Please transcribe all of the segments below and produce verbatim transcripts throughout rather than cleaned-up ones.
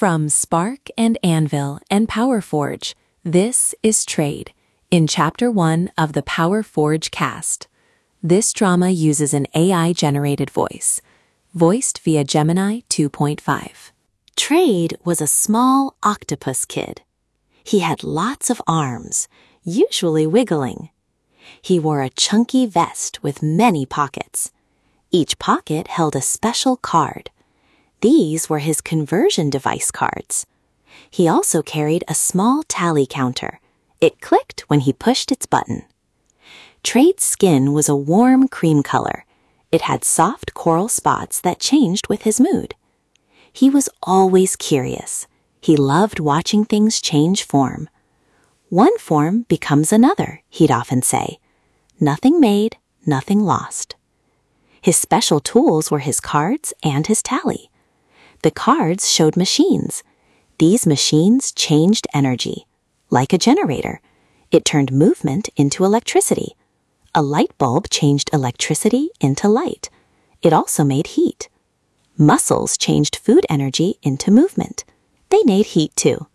From Spark and Anvil and PowerForge, this is Trade, in Chapter one of the PowerForge cast. This drama uses an A I-generated voice, voiced via Gemini two point five. Trade was a small octopus kid. He had lots of arms, usually wiggling. He wore a chunky vest with many pockets. Each pocket held a special card. These were his conversion device cards. He also carried a small tally counter. It clicked when he pushed its button. Trade's skin was a warm cream color. It had soft coral spots that changed with his mood. He was always curious. He loved watching things change form. One form becomes another, he'd often say. Nothing made, nothing lost. His special tools were his cards and his tally. The cards showed machines. These machines changed energy. Like a generator, it turned movement into electricity. A light bulb changed electricity into light. It also made heat. Muscles changed food energy into movement. They made heat too.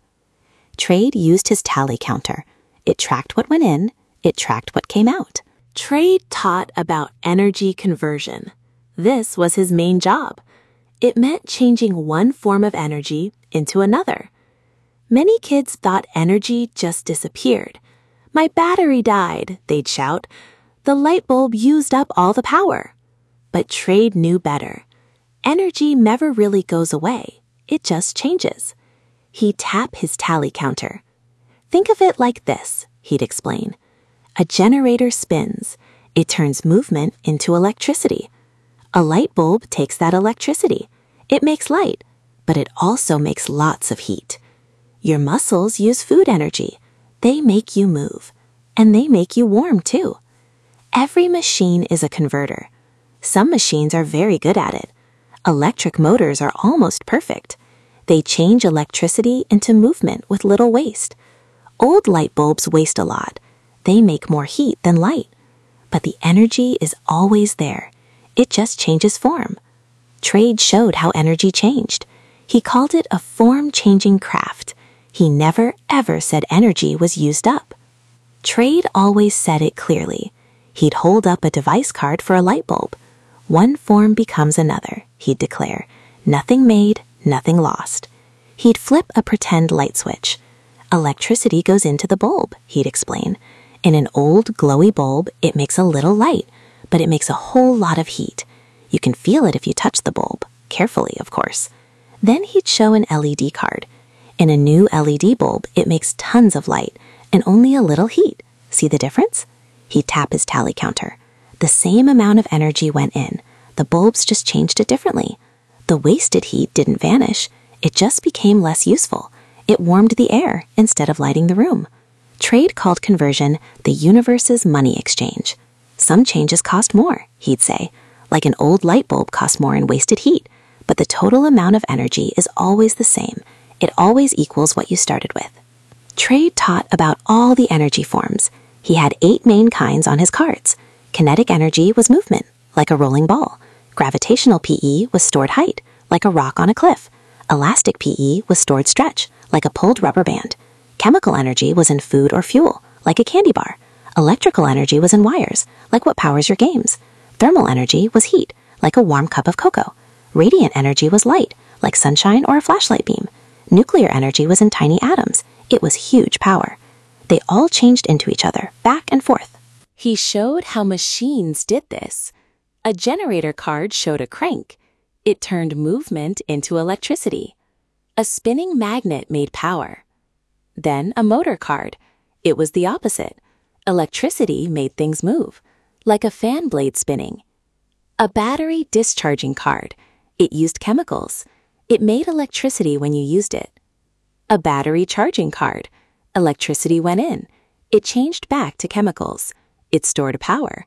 Trade used his tally counter. It tracked what went in, it tracked what came out. Trade taught about energy conversion. This was his main job. It meant changing one form of energy into another. Many kids thought energy just disappeared. "My battery died," they'd shout. "The light bulb used up all the power." But Trade knew better. Energy never really goes away. It just changes. He'd tap his tally counter. "Think of it like this," he'd explain. "A generator spins. It turns movement into electricity. A light bulb takes that electricity. It makes light, but it also makes lots of heat. Your muscles use food energy. They make you move, and they make you warm too. Every machine is a converter. Some machines are very good at it. Electric motors are almost perfect. They change electricity into movement with little waste. Old light bulbs waste a lot. They make more heat than light. But the energy is always there. It just changes form." Trade showed how energy changed. He called it a form-changing craft. He never, ever said energy was used up. Trade always said it clearly. He'd hold up a device card for a light bulb. "One form becomes another," he'd declare. "Nothing made, nothing lost." He'd flip a pretend light switch. "Electricity goes into the bulb," he'd explain. "In an old, glowy bulb, it makes a little light, but it makes a whole lot of heat. You can feel it if you touch the bulb, carefully, of course." Then he'd show an L E D card. "In a new L E D bulb, it makes tons of light and only a little heat. See the difference?" He'd tap his tally counter. The same amount of energy went in. The bulbs just changed it differently. The wasted heat didn't vanish. It just became less useful. It warmed the air instead of lighting the room. Trade called conversion the universe's money exchange. Some changes cost more, he'd say. Like an old light bulb costs more in wasted heat, but the total amount of energy is always the same. It always equals what you started with. Trade taught about all the energy forms. He had eight main kinds on his cards. Kinetic energy was movement, like a rolling ball. Gravitational P E was stored height, like a rock on a cliff. Elastic P E was stored stretch, like a pulled rubber band. Chemical energy was in food or fuel, like a candy bar. Electrical energy was in wires, like what powers your games. Thermal energy was heat, like a warm cup of cocoa. Radiant energy was light, like sunshine or a flashlight beam. Nuclear energy was in tiny atoms. It was huge power. They all changed into each other, back and forth. He showed how machines did this. A generator card showed a crank. It turned movement into electricity. A spinning magnet made power. Then a motor card. It was the opposite. Electricity made things move, like a fan blade spinning. A battery discharging card. It used chemicals. It made electricity when you used it. A battery charging card. Electricity went in. It changed back to chemicals. It stored power.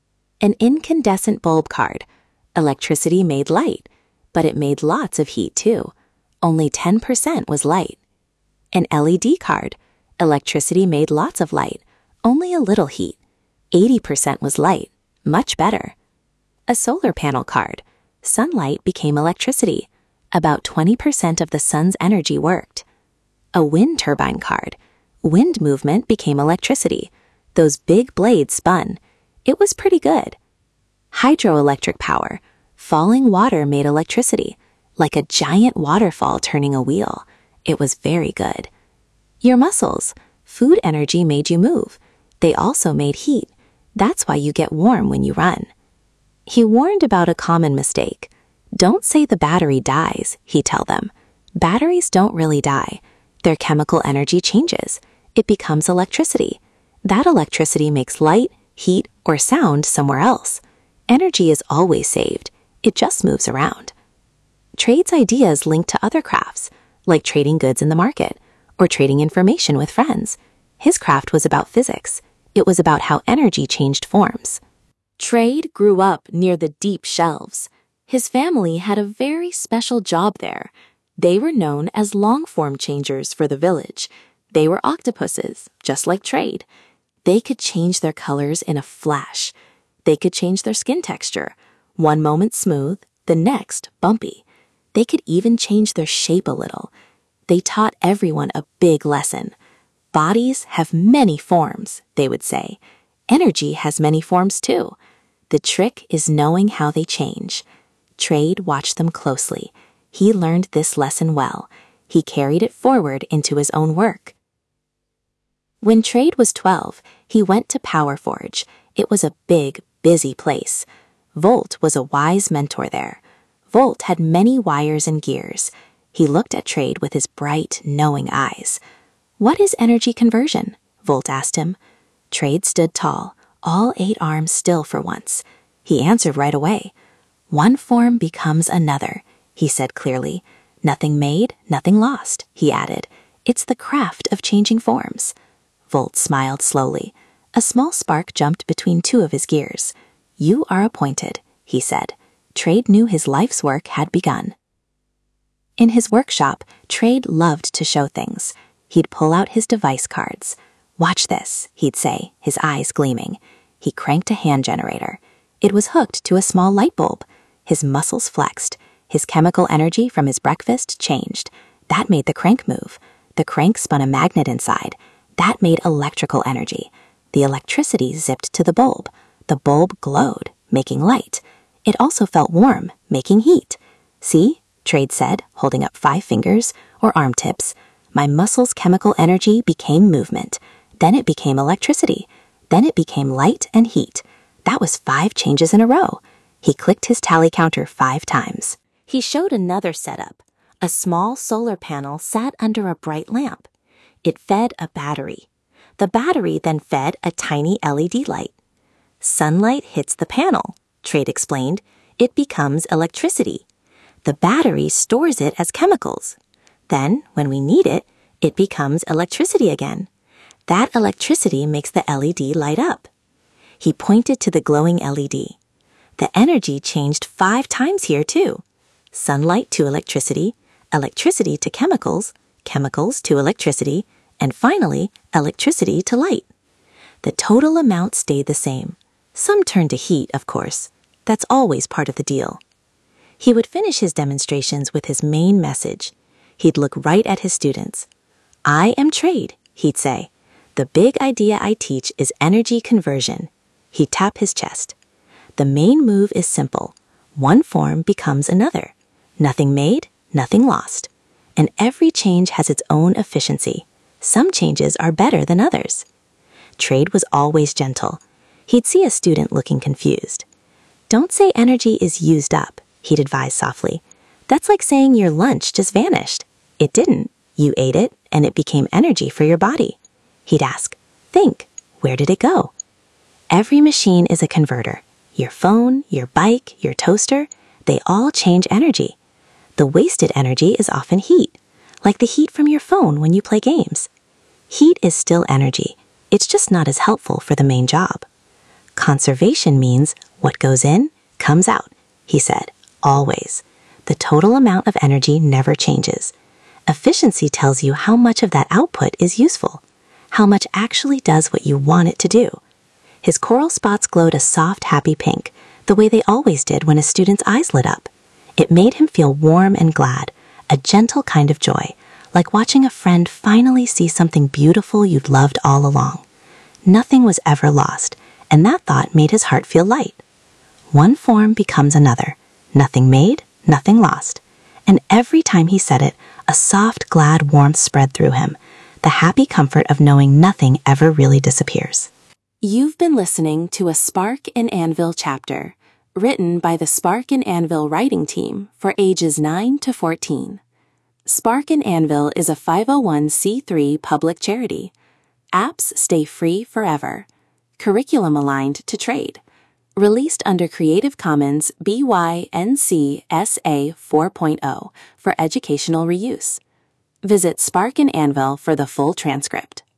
An incandescent bulb card. Electricity made light, but it made lots of heat too. Only ten percent was light. An L E D card. Electricity made lots of light, only a little heat. eighty percent was light, much better. A solar panel card. Sunlight became electricity. about twenty percent of the sun's energy worked. A wind turbine card. Wind movement became electricity. Those big blades spun. It was pretty good. Hydroelectric power. Falling water made electricity, like a giant waterfall turning a wheel. It was very good. Your muscles. Food energy made you move. They also made heat. That's why you get warm when you run. He warned about a common mistake. Don't say the battery dies, he'd tell them. Batteries don't really die. Their chemical energy changes. It becomes electricity. That electricity makes light, heat, or sound somewhere else. Energy is always saved. It just moves around. Trade's ideas linked to other crafts, like trading goods in the market or trading information with friends. His craft was about physics. It was about how energy changed forms. Trade grew up near the deep shelves. His family had a very special job there. They were known as long-form changers for the village. They were octopuses, just like Trade. They could change their colors in a flash. They could change their skin texture. One moment smooth, the next bumpy. They could even change their shape a little. They taught everyone a big lesson. Bodies have many forms, they would say. Energy has many forms too. The trick is knowing how they change. Trade watched them closely. He learned this lesson well. He carried it forward into his own work. When Trade was twelve, he went to PowerForge. It was a big, busy place. Volt was a wise mentor there. Volt had many wires and gears. He looked at Trade with his bright, knowing eyes. "What is energy conversion?" Volt asked him. Trade stood tall, all eight arms still for once. He answered right away. "One form becomes another," he said clearly. "Nothing made, nothing lost," he added. "It's the craft of changing forms." Volt smiled slowly. A small spark jumped between two of his gears. "You are appointed," he said. Trade knew his life's work had begun. In his workshop, Trade loved to show things. He'd pull out his device cards. "Watch this," he'd say, his eyes gleaming. He cranked a hand generator. It was hooked to a small light bulb. His muscles flexed. His chemical energy from his breakfast changed. That made the crank move. The crank spun a magnet inside. That made electrical energy. The electricity zipped to the bulb. The bulb glowed, making light. It also felt warm, making heat. "See?" Trade said, holding up five fingers, or arm tips. "My muscles' chemical energy became movement. Then it became electricity. Then it became light and heat. That was five changes in a row." He clicked his tally counter five times. He showed another setup. A small solar panel sat under a bright lamp. It fed a battery. The battery then fed a tiny L E D light. "Sunlight hits the panel," Trade explained. "It becomes electricity. The battery stores it as chemicals. Then, when we need it, it becomes electricity again. That electricity makes the L E D light up." He pointed to the glowing L E D. "The energy changed five times here, too. Sunlight to electricity, electricity to chemicals, chemicals to electricity, and finally, electricity to light. The total amount stayed the same. Some turned to heat, of course. That's always part of the deal." He would finish his demonstrations with his main message. He'd look right at his students. "I am Trade," he'd say. "The big idea I teach is energy conversion." He'd tap his chest. "The main move is simple. One form becomes another. Nothing made, nothing lost. And every change has its own efficiency. Some changes are better than others." Trade was always gentle. He'd see a student looking confused. "Don't say energy is used up," he'd advise softly. "That's like saying your lunch just vanished. It didn't. You ate it, and it became energy for your body." He'd ask, "Think, where did it go?" Every machine is a converter. Your phone, your bike, your toaster, they all change energy. The wasted energy is often heat, like the heat from your phone when you play games. Heat is still energy. It's just not as helpful for the main job. Conservation means what goes in, comes out, he said, always. The total amount of energy never changes. Efficiency tells you how much of that output is useful, how much actually does what you want it to do. His coral spots glowed a soft, happy pink, the way they always did when a student's eyes lit up. It made him feel warm and glad, a gentle kind of joy, like watching a friend finally see something beautiful you'd loved all along. Nothing was ever lost, and that thought made his heart feel light. One form becomes another, nothing made, nothing lost. And every time he said it, a soft, glad warmth spread through him, the happy comfort of knowing nothing ever really disappears. You've been listening to a Spark and Anvil chapter, written by the Spark and Anvil writing team for ages nine to fourteen. Spark and Anvil is a five oh one c three public charity. Apps stay free forever. Curriculum aligned to trade. Released under Creative Commons B Y N C S A four point oh for educational reuse. Visit Spark and Anvil for the full transcript.